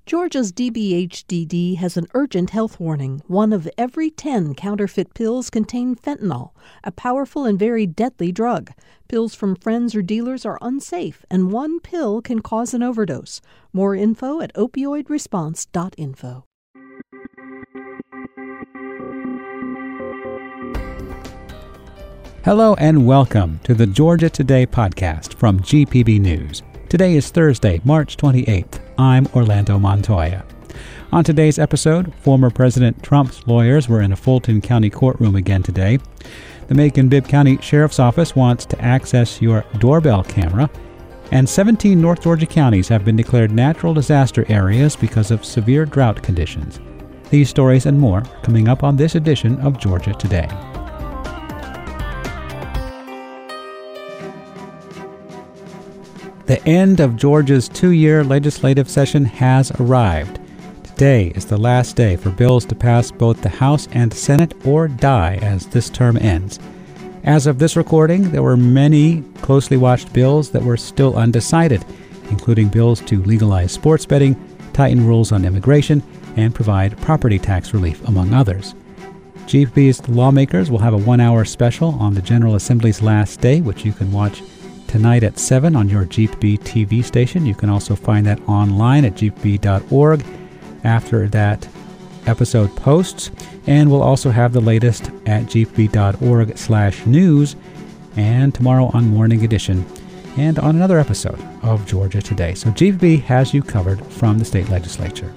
Georgia's DBHDD has an urgent health warning. 1 of every 10 counterfeit pills contain fentanyl, a powerful and very deadly drug. Pills from friends or dealers are unsafe, and 1 pill can cause an overdose. More info at opioidresponse.info. Hello and welcome to the Georgia Today podcast from GPB News. Today is Thursday, March 28th. I'm Orlando Montoya. On today's episode, former President Trump's lawyers were in a Fulton County courtroom again today. The Macon-Bibb County Sheriff's Office wants to access your doorbell camera, and 17 North Georgia counties have been declared natural disaster areas because of severe drought conditions. These stories and more coming up on this edition of Georgia Today. The end of Georgia's 2-year legislative session has arrived. Today is the last day for bills to pass both the House and Senate or die as this term ends. As of this recording, there were many closely watched bills that were still undecided, including bills to legalize sports betting, tighten rules on immigration, and provide property tax relief, among others. GPB's lawmakers will have a 1-hour special on the General Assembly's last day, which you can watch tonight at 7 on your GPB TV station. You can also find that online at gpb.org after that episode posts. And we'll also have the latest at gpb.org/news and tomorrow on Morning Edition and on another episode of Georgia Today. So GPB has you covered from the state legislature.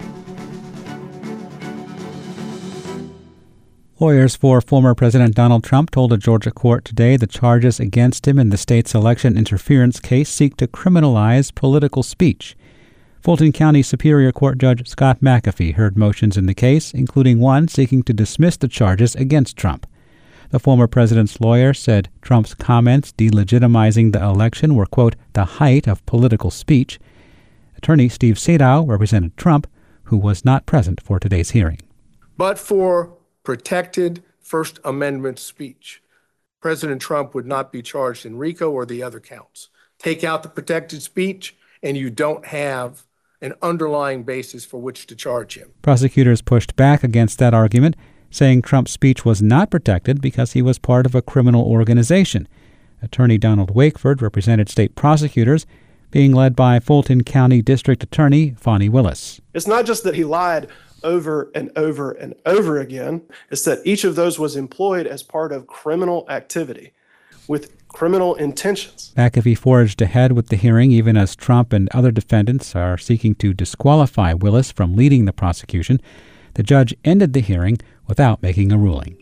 Lawyers for former President Donald Trump told a Georgia court today the charges against him in the state's election interference case seek to criminalize political speech. Fulton County Superior Court Judge Scott McAfee heard motions in the case, including one seeking to dismiss the charges against Trump. The former president's lawyer said Trump's comments delegitimizing the election were, quote, the height of political speech. Attorney Steve Sadow represented Trump, who was not present for today's hearing. But for protected First Amendment speech, President Trump would not be charged in RICO or the other counts. Take out the protected speech, and you don't have an underlying basis for which to charge him. Prosecutors pushed back against that argument, saying Trump's speech was not protected because he was part of a criminal organization. Attorney Donald Wakeford represented state prosecutors, being led by Fulton County District Attorney Fonnie Willis. It's not just that he lied over and over and over again. It's that each of those was employed as part of criminal activity with criminal intentions. McAfee forged ahead with the hearing even as Trump and other defendants are seeking to disqualify Willis from leading the prosecution. The judge ended the hearing without making a ruling.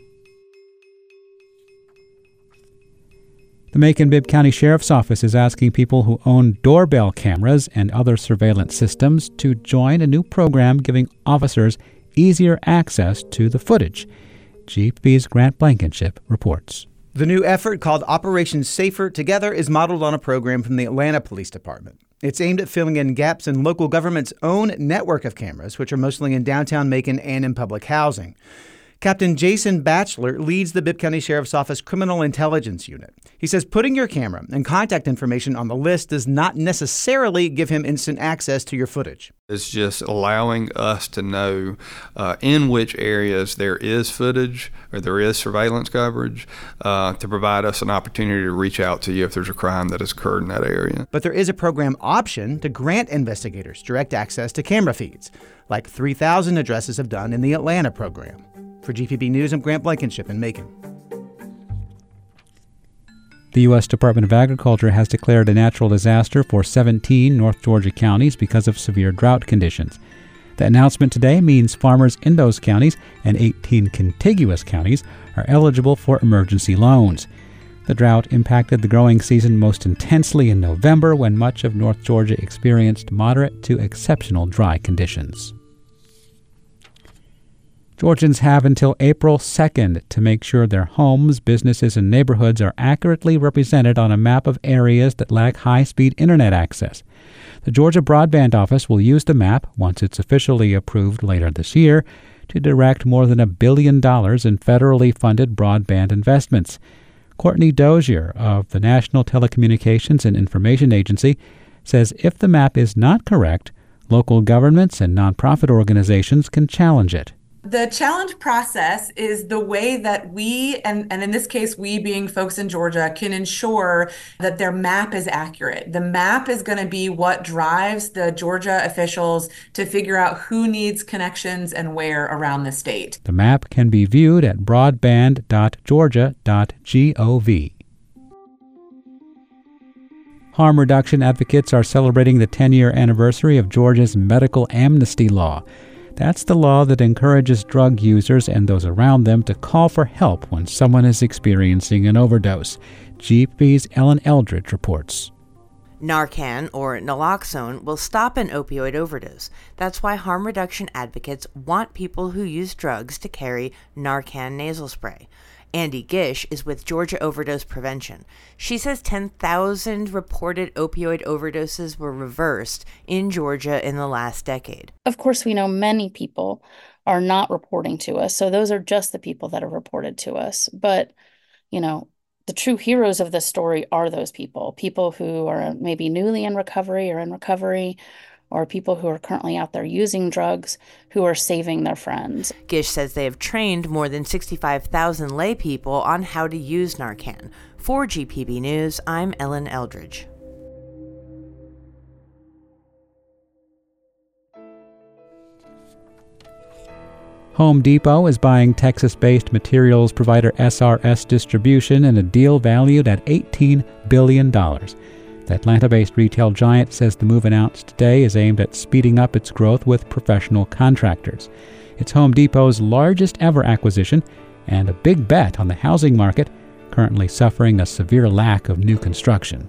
The Macon-Bibb County Sheriff's Office is asking people who own doorbell cameras and other surveillance systems to join a new program giving officers easier access to the footage. GPB's Grant Blankenship reports. The new effort, called Operation Safer Together, is modeled on a program from the Atlanta Police Department. It's aimed at filling in gaps in local government's own network of cameras, which are mostly in downtown Macon and in public housing. Captain Jason Batchelor leads the Bibb County Sheriff's Office Criminal Intelligence Unit. He says putting your camera and contact information on the list does not necessarily give him instant access to your footage. It's just allowing us to know in which areas there is footage or there is surveillance coverage to provide us an opportunity to reach out to you if there's a crime that has occurred in that area. But there is a program option to grant investigators direct access to camera feeds, like 3,000 addresses have done in the Atlanta program. For GPB News, I'm Grant Blankenship in Macon. The U.S. Department of Agriculture has declared a natural disaster for 17 North Georgia counties because of severe drought conditions. The announcement today means farmers in those counties and 18 contiguous counties are eligible for emergency loans. The drought impacted the growing season most intensely in November, when much of North Georgia experienced moderate to exceptional dry conditions. Georgians have until April 2nd to make sure their homes, businesses, and neighborhoods are accurately represented on a map of areas that lack high-speed internet access. The Georgia Broadband Office will use the map, once it's officially approved later this year, to direct more than $1 billion in federally funded broadband investments. Courtney Dozier of the National Telecommunications and Information Agency says if the map is not correct, Local governments and nonprofit organizations can challenge it. The challenge process is the way that we, and in this case, we being folks in Georgia, can ensure that their map is accurate. The map is going to be what drives the Georgia officials to figure out who needs connections and where around the state. The map can be viewed at broadband.georgia.gov. Harm reduction advocates are celebrating the 10-year anniversary of Georgia's medical amnesty law. That's the law that encourages drug users and those around them to call for help when someone is experiencing an overdose. GPB's Ellen Eldridge reports. Narcan, or naloxone, will stop an opioid overdose. That's why harm reduction advocates want people who use drugs to carry Narcan nasal spray. Andy Gish is with Georgia Overdose Prevention. She says 10,000 reported opioid overdoses were reversed in Georgia in the last decade. Of course, we know many people are not reporting to us, so those are just the people that are reported to us. But, the true heroes of this story are those people who are maybe newly in recovery or in recovery, or people who are currently out there using drugs who are saving their friends. Gish says they have trained more than 65,000 lay people on how to use Narcan. For GPB News, I'm Ellen Eldridge. Home Depot is buying Texas-based materials provider SRS Distribution in a deal valued at $18 billion. The Atlanta-based retail giant says the move announced today is aimed at speeding up its growth with professional contractors. It's Home Depot's largest ever acquisition and a big bet on the housing market, currently suffering a severe lack of new construction.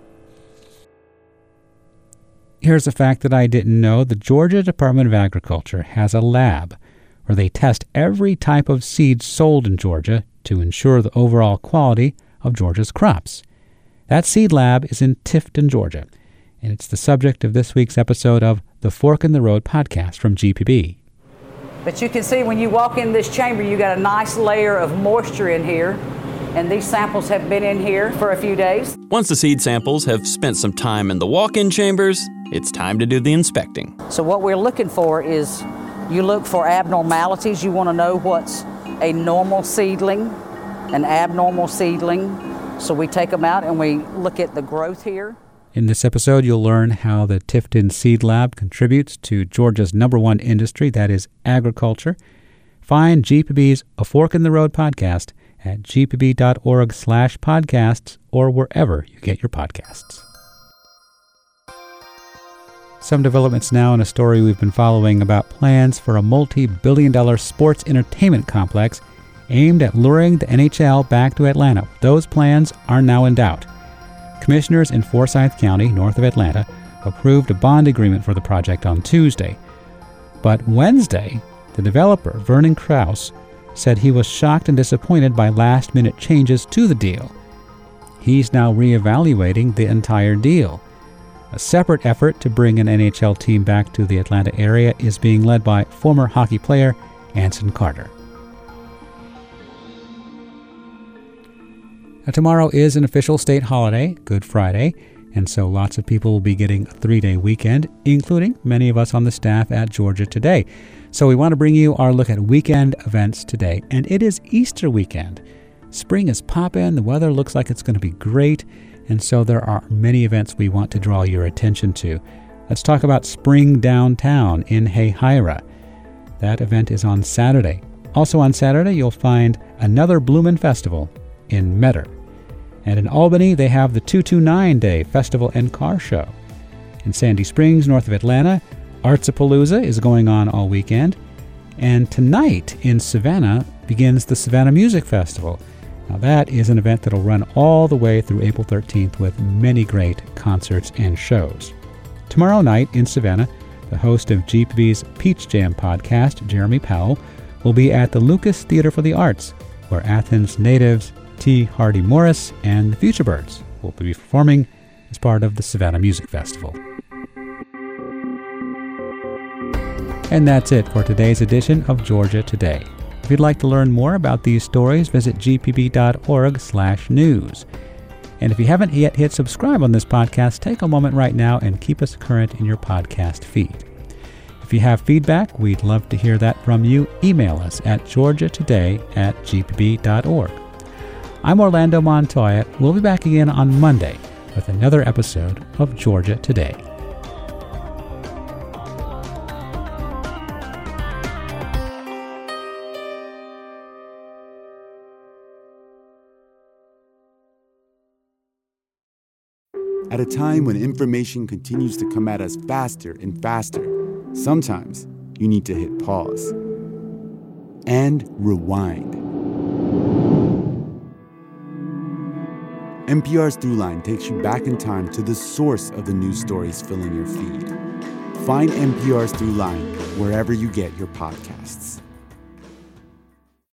Here's a fact that I didn't know. The Georgia Department of Agriculture has a lab where they test every type of seed sold in Georgia to ensure the overall quality of Georgia's crops. That seed lab is in Tifton, Georgia, and it's the subject of this week's episode of the Fork in the Road podcast from GPB. But you can see when you walk in this chamber, you got a nice layer of moisture in here, and these samples have been in here for a few days. Once the seed samples have spent some time in the walk-in chambers, it's time to do the inspecting. So what we're looking for is, you look for abnormalities. You want to know what's a normal seedling, an abnormal seedling. So we take them out and we look at the growth here. In this episode, you'll learn how the Tifton Seed Lab contributes to Georgia's #1 industry, that is agriculture. Find GPB's A Fork in the Road podcast at gpb.org/podcasts or wherever you get your podcasts. Some developments now in a story we've been following about plans for a multi-billion-dollar sports entertainment complex aimed at luring the NHL back to Atlanta. Those plans are now in doubt. Commissioners in Forsyth County, north of Atlanta, approved a bond agreement for the project on Tuesday. But Wednesday, the developer, Vernon Krause, said he was shocked and disappointed by last-minute changes to the deal. He's now reevaluating the entire deal. A separate effort to bring an NHL team back to the Atlanta area is being led by former hockey player Anson Carter. Now, tomorrow is an official state holiday, Good Friday, and so lots of people will be getting a 3-day weekend, including many of us on the staff at Georgia Today. So we want to bring you our look at weekend events today, and it is Easter weekend. Spring is popping, the weather looks like it's going to be great, and so there are many events we want to draw your attention to. Let's talk about Spring Downtown in Hayhira. That event is on Saturday. Also on Saturday, you'll find another Bloomin' Festival in Metter. And in Albany, they have the 229-Day Festival and Car Show. In Sandy Springs, north of Atlanta, Artsapalooza is going on all weekend. And tonight in Savannah begins the Savannah Music Festival. Now that is an event that'll run all the way through April 13th with many great concerts and shows. Tomorrow night in Savannah, the host of GPB's Peach Jam podcast, Jeremy Powell, will be at the Lucas Theater for the Arts, where Athens natives T. Hardy Morris and the Futurebirds will be performing as part of the Savannah Music Festival. And that's it for today's edition of Georgia Today. If you'd like to learn more about these stories, visit gpb.org/news. And if you haven't yet hit subscribe on this podcast, take a moment right now and keep us current in your podcast feed. If you have feedback, we'd love to hear that from you. Email us at georgiatoday@gpb.org. I'm Orlando Montoya. We'll be back again on Monday with another episode of Georgia Today. At a time when information continues to come at us faster and faster, sometimes you need to hit pause and rewind. NPR's Throughline takes you back in time to the source of the news stories filling your feed. Find NPR's Throughline wherever you get your podcasts.